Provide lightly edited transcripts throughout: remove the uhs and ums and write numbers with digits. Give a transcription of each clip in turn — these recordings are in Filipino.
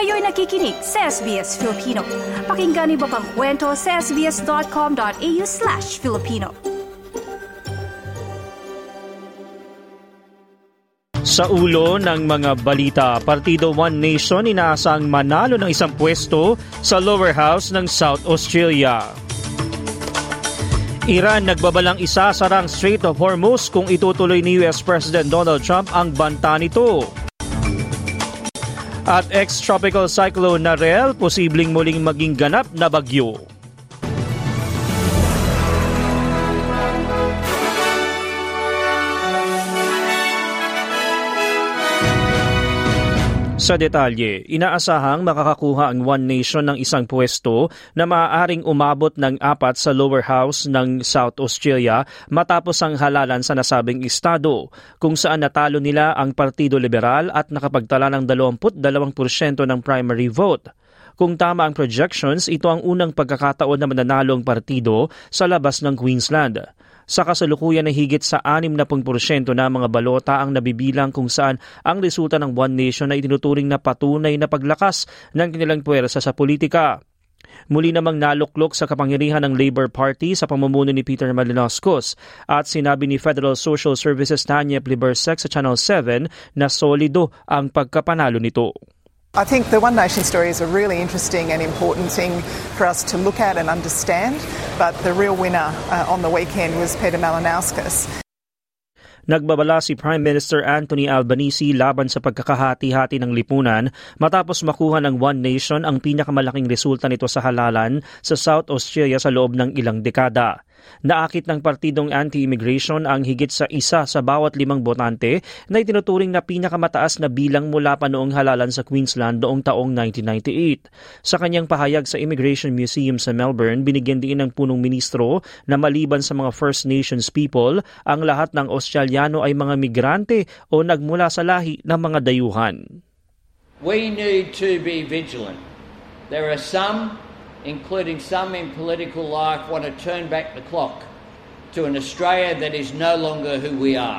Kayo'y nakikinig sa SBS Filipino. Pakinggan niyo pa ang kwento sa sbs.com.au/Filipino. Sa ulo ng mga balita, Partido One Nation inaasang manalo ng isang pwesto sa lower house ng South Australia. Iran nagbabalang isasarang Strait of Hormuz kung itutuloy ni US President Donald Trump ang banta nito. At ex-tropical cyclone Narelle posibleng muling maging ganap na bagyo. Sa detalye, inaasahang makakakuha ang One Nation ng isang pwesto na maaaring umabot ng 4 sa lower house ng South Australia matapos ang halalan sa nasabing estado, kung saan natalo nila ang Partido Liberal at nakapagtala ng 22% ng primary vote. Kung tama ang projections, ito ang unang pagkakataon na mananalo ang partido sa labas ng Queensland. Sa kasalukuyan na higit sa 60% na mga balota ang nabibilang kung saan ang resulta ng One Nation ay itinuturing na patunay na paglakas ng kanilang puwersa sa politika. Muli namang naluklok sa kapangyarihan ng Labour Party sa pamumuno ni Peter Malinauskas at sinabi ni Federal Social Services Tanya Plibersek sa Channel 7 na solido ang pagkapanalo nito. I think the One Nation story is a really interesting and important thing for us to look at and understand, but the real winner on the weekend was Peter Malinauskas. Nagbabala si Prime Minister Anthony Albanese laban sa pagkakahati-hati ng lipunan matapos makuha ng One Nation ang pinakamalaking resulta nito sa halalan sa South Australia sa loob ng ilang dekada. Naakit ng partidong anti-immigration ang higit sa 1 sa bawat 5 botante na itinuturing na pinakamataas na bilang mula pa noong halalan sa Queensland noong taong 1998. Sa kanyang pahayag sa Immigration Museum sa Melbourne, binigyan din ng punong ministro na maliban sa mga First Nations people, ang lahat ng Australiano ay mga migrante o nagmula sa lahi ng mga dayuhan. We need to be vigilant. There are some, including some in political life, want to turn back the clock to an Australia that is no longer who we are.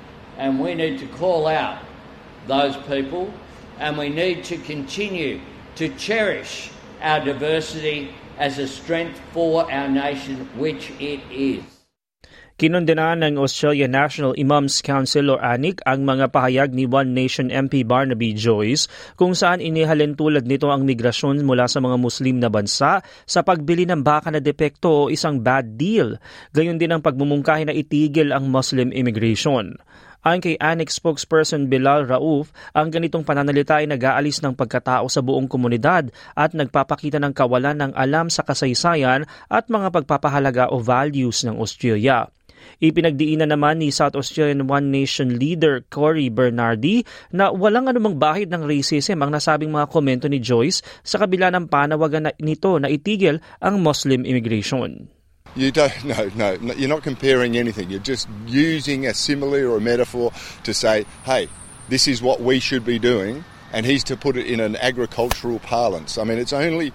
And we need to call out those people, and we need to continue to cherish our diversity as a strength for our nation, which it is. Kinondenahan ng Australian National Imams Council o ANIC ang mga pahayag ni One Nation MP Barnaby Joyce kung saan inihalin tulad nito ang migrasyon mula sa mga Muslim na bansa sa pagbili ng baka na depekto o isang bad deal. Gayon din ang pagmumungkahi na itigil ang Muslim immigration. Ayon kay ANIC spokesperson Bilal Rauf, ang ganitong pananalita ay nag-aalis ng pagkatao sa buong komunidad at nagpapakita ng kawalan ng alam sa kasaysayan at mga pagpapahalaga o values ng Australia. Ipinagdiinan naman ni South Australian One Nation leader Cory Bernardi na walang anumang bahid ng racism ang nasabing mga komento ni Joyce sa kabila ng panawagan nito na itigil ang Muslim immigration. You don't, no, you're not comparing anything. You're just using a simile or a metaphor to say, hey, this is what we should be doing. And he's to put it in an agricultural parlance. I mean, it's only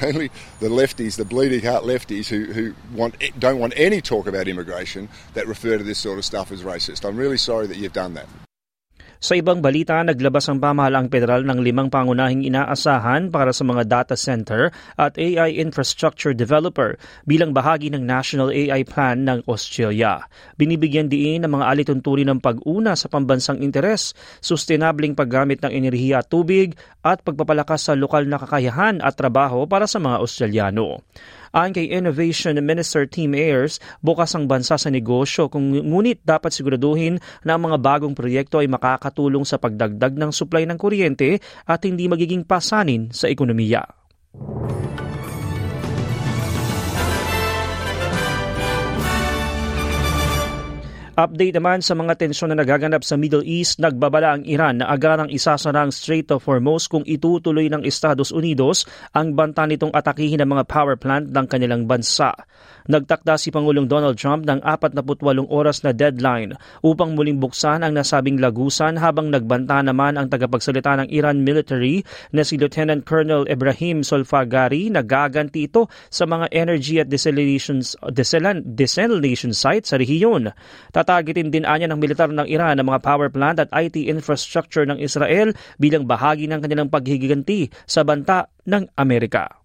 the lefties, the bleeding heart lefties, who don't want any talk about immigration that refer to this sort of stuff as racist. I'm really sorry that you've done that. Sa ibang balita, naglabas ang pamahalaang federal ng 5 pangunahing inaasahan para sa mga data center at AI infrastructure developer bilang bahagi ng National AI Plan ng Australia. Binibigyan diin ng mga alituntunin ng pag-una sa pambansang interes, sustainableng paggamit ng enerhiya at tubig at pagpapalakas sa lokal na kakayahan at trabaho para sa mga Australiano. Ayon kay Innovation Minister Tim Ayers, bukas ang bansa sa negosyo ngunit dapat siguraduhin na ang mga bagong proyekto ay makakatulong sa pagdagdag ng supply ng kuryente at hindi magiging pasanin sa ekonomiya. Update naman sa mga tensyon na nagaganap sa Middle East, nagbabala ang Iran na agarang isasara ang Strait of Hormuz kung itutuloy ng Estados Unidos ang banta nitong atakihin ng mga power plant ng kanilang bansa. Nagtakda si Pangulong Donald Trump ng 48 oras na deadline upang muling buksan ang nasabing lagusan habang nagbanta naman ang tagapagsalita ng Iran military na si Lieutenant Colonel Ibrahim Solfagari na gaganti ito sa mga energy at desalination sites sa rehiyon. Tatagitin din anya ng militar ng Iran ang mga power plant at IT infrastructure ng Israel bilang bahagi ng kanilang paghigiganti sa banta ng Amerika.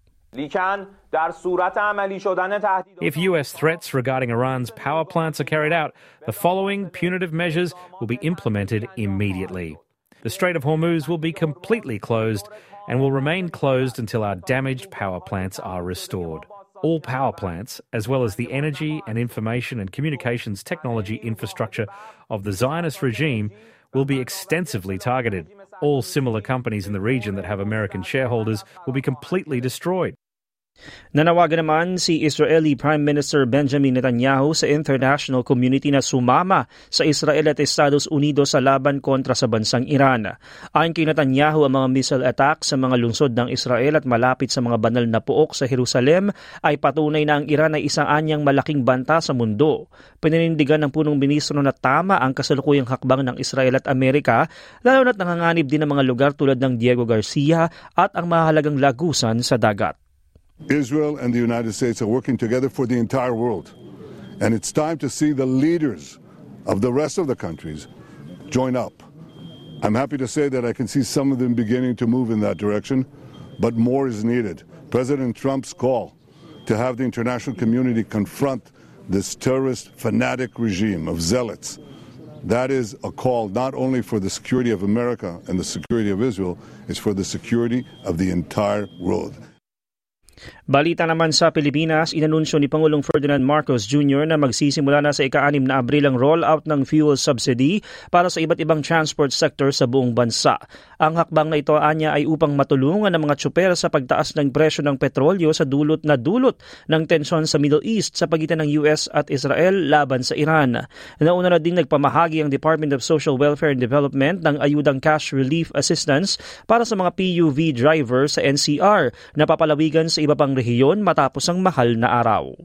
If U.S. threats regarding Iran's power plants are carried out, the following punitive measures will be implemented immediately. The Strait of Hormuz will be completely closed and will remain closed until our damaged power plants are restored. All power plants, as well as the energy and information and communications technology infrastructure of the Zionist regime, will be extensively targeted. All similar companies in the region that have American shareholders will be completely destroyed. Nanawagan naman si Israeli Prime Minister Benjamin Netanyahu sa international community na sumama sa Israel at Estados Unidos sa laban kontra sa bansang Iran. Ayon kay Netanyahu, ang mga missile attack sa mga lungsod ng Israel at malapit sa mga banal na puok sa Jerusalem ay patunay na ang Iran ay isang anyang malaking banta sa mundo. Pininindigan ng punong ministro na tama ang kasalukuyang hakbang ng Israel at Amerika, lalo na't nanganganib din ang mga lugar tulad ng Diego Garcia at ang mahalagang lagusan sa dagat. Israel and the United States are working together for the entire world. And it's time to see the leaders of the rest of the countries join up. I'm happy to say that I can see some of them beginning to move in that direction, but more is needed. President Trump's call to have the international community confront this terrorist fanatic regime of zealots, that is a call not only for the security of America and the security of Israel, it's for the security of the entire world. Balita naman sa Pilipinas, inanunsyo ni Pangulong Ferdinand Marcos Jr. na magsisimula na sa ika-6 na Abril ang rollout ng fuel subsidy para sa iba't ibang transport sector sa buong bansa. Ang hakbang na ito anya ay upang matulungan ang mga tsuper sa pagtaas ng presyo ng petrolyo sa dulot ng tensyon sa Middle East sa pagitan ng US at Israel laban sa Iran. Nauna na din nagpamahagi ang Department of Social Welfare and Development ng ayudang cash relief assistance para sa mga PUV driver sa NCR na papalawigan sa iba pang rehiyon matapos ang mahal na araw.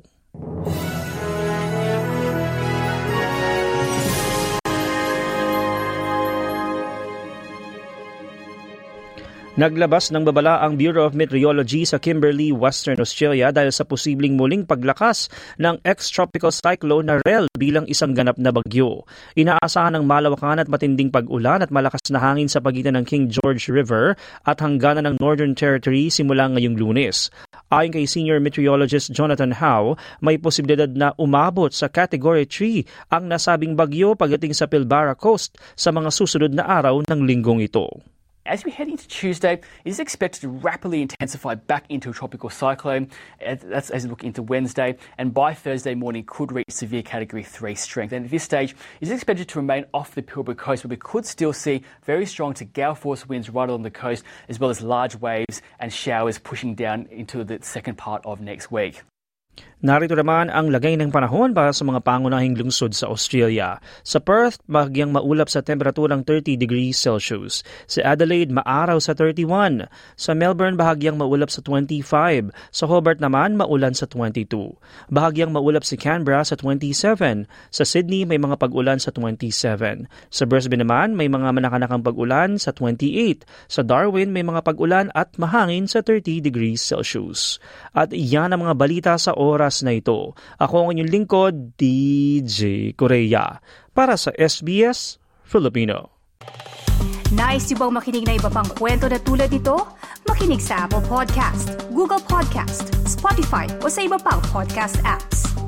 Naglabas ng babala ang Bureau of Meteorology sa Kimberley, Western Australia dahil sa posibleng muling paglakas ng ex-tropical cyclone na Rel bilang isang ganap na bagyo. Inaasahan ng malawakan at matinding pag-ulan at malakas na hangin sa pagitan ng King George River at hangganan ng Northern Territory simula ngayong Lunes. Ayon kay Senior Meteorologist Jonathan Howe, may posibilidad na umabot sa Category 3 ang nasabing bagyo pagdating sa Pilbara Coast sa mga susunod na araw ng linggong ito. As we head into Tuesday, it is expected to rapidly intensify back into a tropical cyclone. That's as we look into Wednesday, and by Thursday morning could reach severe Category 3 strength. And at this stage, it is expected to remain off the Pilbara coast, but we could still see very strong to gale force winds right along the coast, as well as large waves and showers pushing down into the second part of next week. Narito naman ang lagay ng panahon para sa mga pangunahing lungsod sa Australia. Sa Perth, bahagyang maulap sa temperaturang 30 degrees Celsius. Sa Adelaide, maaraw sa 31. Sa Melbourne, bahagyang maulap sa 25. Sa Hobart naman, maulan sa 22. Bahagyang maulap si Canberra sa 27. Sa Sydney, may mga pag-ulan sa 27. Sa Brisbane naman, may mga manakanakang pag-ulan sa 28. Sa Darwin, may mga pag-ulan at mahangin sa 30 degrees Celsius. At iyan ang mga balita sa oras na ito. Ako ang inyong lingkod, DJ Korea. Para sa SBS Filipino. Nice yung bang makinig na iba pang kwento na tulad ito? Makinig sa Apple Podcast, Google Podcast, Spotify o sa iba pang podcast apps.